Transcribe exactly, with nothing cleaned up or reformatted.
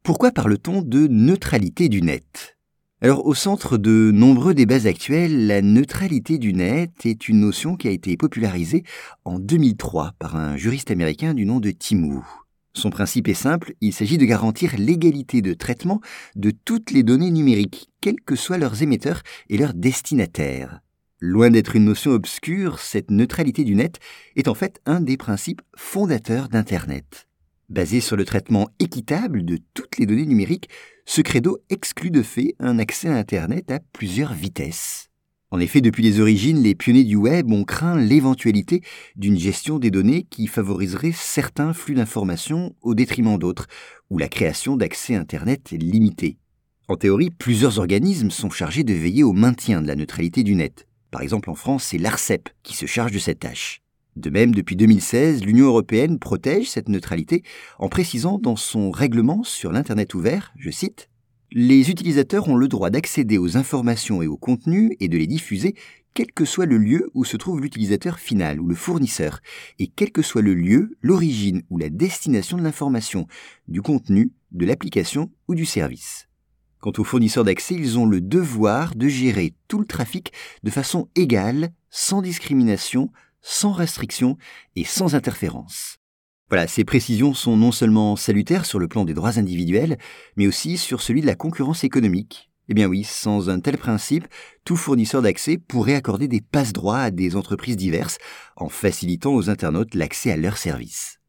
Pourquoi parle-t-on de neutralité du net? Alors, au centre de nombreux débats actuels, la neutralité du net est une notion qui a été popularisée en deux mille trois par un juriste américain du nom de Tim Wu. Son principe est simple, il s'agit de garantir l'égalité de traitement de toutes les données numériques, quels que soient leurs émetteurs et leurs destinataires. Loin d'être une notion obscure, cette neutralité du net est en fait un des principes fondateurs d'Internet. Basé sur le traitement équitable de toutes les données numériques, ce credo exclut de fait un accès à Internet à plusieurs vitesses. En effet, depuis les origines, les pionniers du web ont craint l'éventualité d'une gestion des données qui favoriserait certains flux d'informations au détriment d'autres, ou la création d'accès Internet limités. En théorie, plusieurs organismes sont chargés de veiller au maintien de la neutralité du net. Par exemple, en France, c'est l'Arcep qui se charge de cette tâche. De même, depuis deux mille seize, l'Union européenne protège cette neutralité en précisant dans son règlement sur l'Internet ouvert, je cite, « Les utilisateurs ont le droit d'accéder aux informations et aux contenus et de les diffuser, quel que soit le lieu où se trouve l'utilisateur final ou le fournisseur, et quel que soit le lieu, l'origine ou la destination de l'information, du contenu, de l'application ou du service. » Quant aux fournisseurs d'accès, ils ont le devoir de gérer tout le trafic de façon égale, sans discrimination, sans restriction et sans interférence. Voilà, ces précisions sont non seulement salutaires sur le plan des droits individuels, mais aussi sur celui de la concurrence économique. Eh bien oui, sans un tel principe, tout fournisseur d'accès pourrait accorder des passe-droits à des entreprises diverses, en facilitant aux internautes l'accès à leurs services.